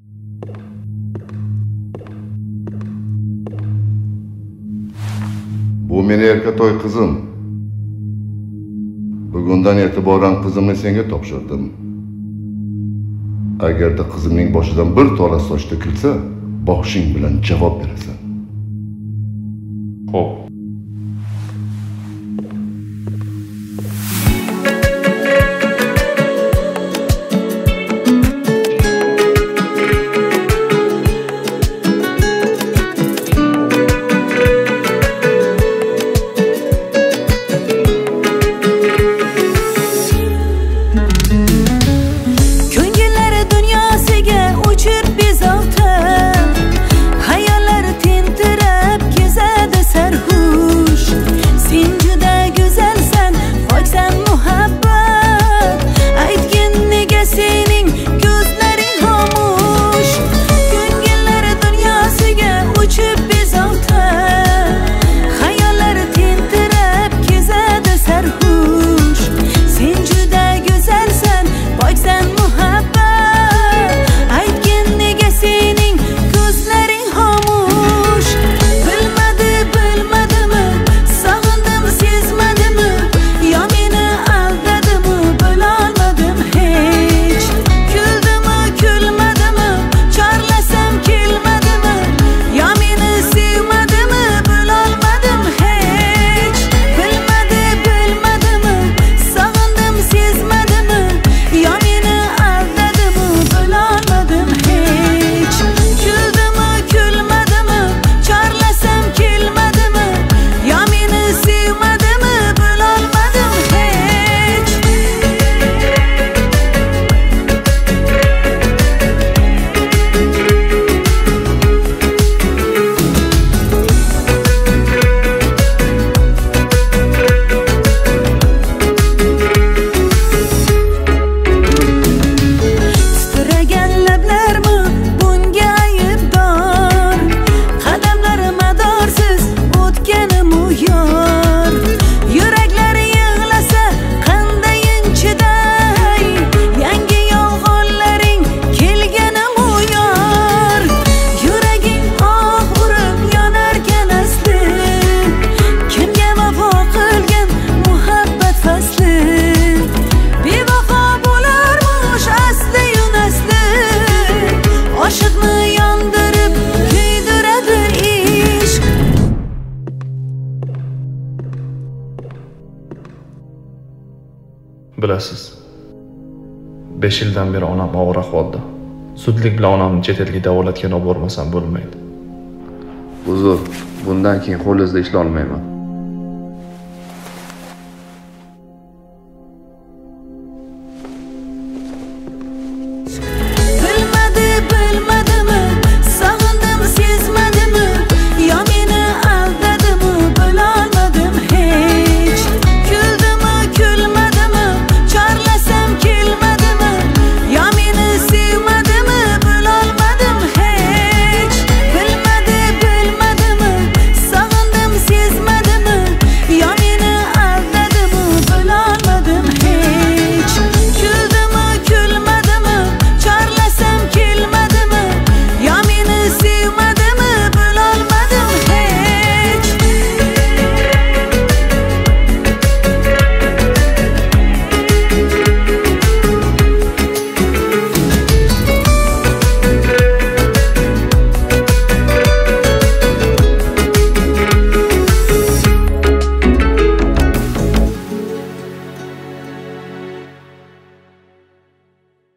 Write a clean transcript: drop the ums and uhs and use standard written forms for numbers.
Bu meni erkatoy qizim. Bugundan e'tiboran qizimni senga topshirdim. Agarda qizimning boshidan bir tola soch to'kilsa, boshing bilan javob berasan. Xo'p. Bilasiz, 5 yildan beri onam og'ir ahvolda. Zudlik bilan onamni chet elga davolatga olib bormasam bo'lmaydi. Uzr, bundan keyin qo'lingizda ishlay olmayman.